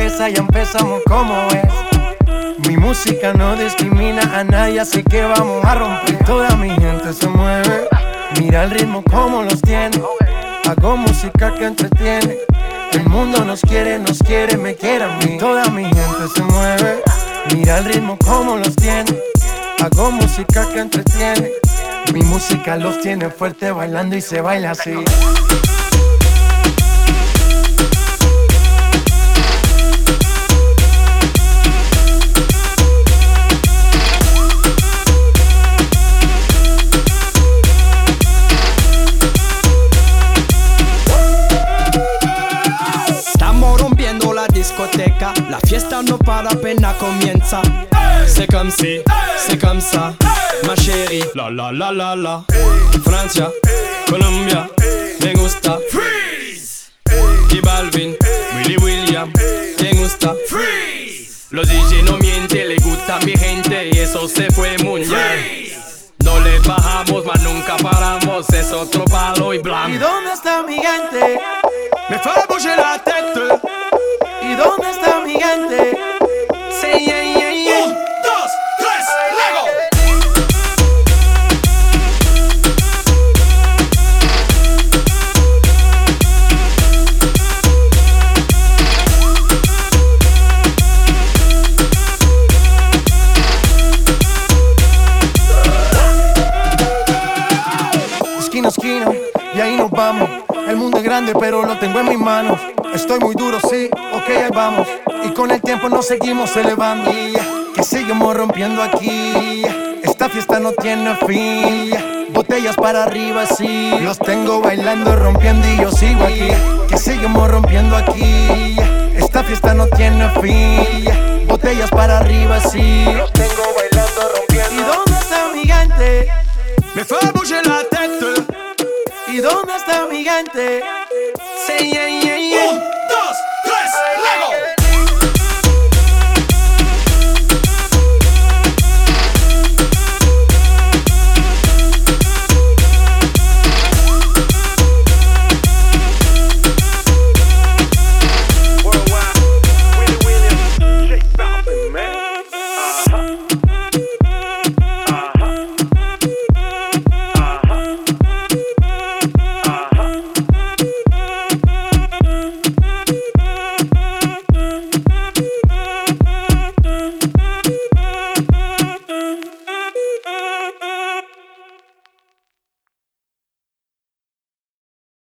cabeza, ya empezamos como es. Mi música no discrimina a nadie, así que vamos a romper. Toda mi gente se mueve, mira el ritmo como los tiene. Hago música que entretiene. El mundo nos quiere, me quiere a mí. Toda mi gente se mueve, mira el ritmo como los tiene. Hago música que entretiene. Mi música los tiene fuerte bailando y se baila así. Discoteca, la fiesta no para, apenas comienza. C'est comme si, c'est comme ça, ma chérie. La la la la la. Francia, Colombia, me gusta. Freeze. Y Balvin, Willy William, me gusta. Freeze. Los DJ no mienten, le gusta a mi gente y eso se fue muy bien. No le bajamos, mas nunca paramos, es otro palo y blanco. ¿Y dónde está mi gente? Me fait bouger la tête. ¿Y dónde está mi gente? Sí, yeah, yeah, yeah. 1, 2, 3, Lego. Esquina a esquina, y ahí nos vamos. El mundo es grande, pero lo tengo en mis manos. Estoy muy duro, sí, ok, ahí vamos. Y con el tiempo nos seguimos elevando. Que seguimos rompiendo aquí. Esta fiesta no tiene fin. Botellas para arriba, sí. Los tengo bailando, rompiendo y yo sigo aquí. Que seguimos rompiendo aquí. Esta fiesta no tiene fin. Botellas para arriba, sí. Los tengo bailando, rompiendo. ¿Y dónde está mi gente? Me fait bouger la tête. ¿Y dónde está mi gente? Sí, yeah, yeah, yeah. 1, 2,